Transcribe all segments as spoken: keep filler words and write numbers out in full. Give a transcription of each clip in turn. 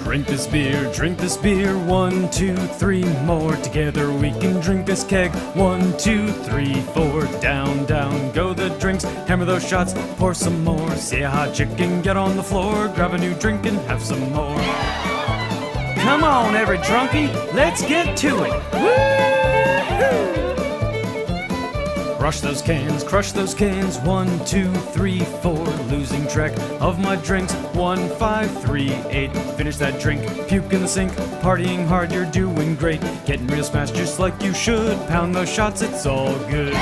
Drink this beer, drink this beer, one, two, three more. Together we can drink this keg, one, two, three, four. Down, down, go the drinks, hammer those shots, pour some more. See a hot chicken, get on the floor, grab a new drink and have some more. Come on, every drunkie, let's get to it. Woo-hoo! Rush those cans, crush those cans, one, two, three, four. Losing track of my drinks, one, five, three, eight. Finish that drink, puke in the sink, partying hard, you're doing great. Getting real smashed just like you should, pound those shots, it's all good.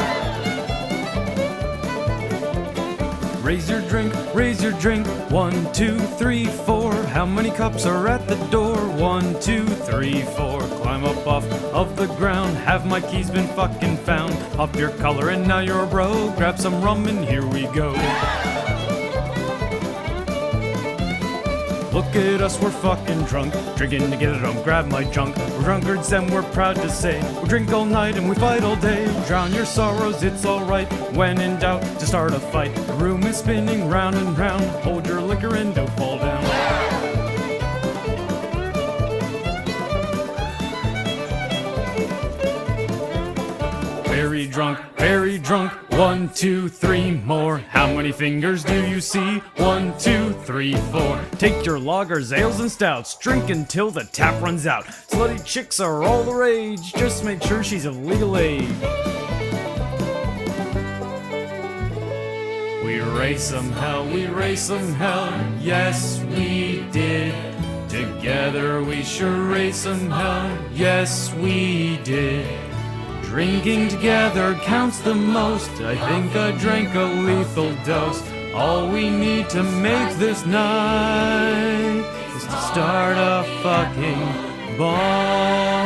Raise your drink, raise your drink, one, two, three, four. How many cups are at the door? One, two, three, four. Climb up off of the ground, have my keys been fucking found? Pop your collar and now you're a bro, grab some rum and here we go. Look at us, we're fucking drunk, drinking to get it home, grab my junk. We're drunkards and we're proud to say, we drink all night and we fight all day. Drown your sorrows, it's alright, when in doubt, to start a fight. The room is spinning round and round, hold your liquor and don't fall down. Very drunk, very drunk, one, two, three more. How many fingers do you see? One, two, three, four. Take your lagers, ales, and stouts, drink until the tap runs out. Slutty chicks are all the rage, just make sure she's of legal age. We raise some hell, we raise some hell, yes we did. Together we sure raise some hell, yes we did. Drinking together counts the most, I think I drank a lethal dose. All we need to make this night is to start a fucking ball.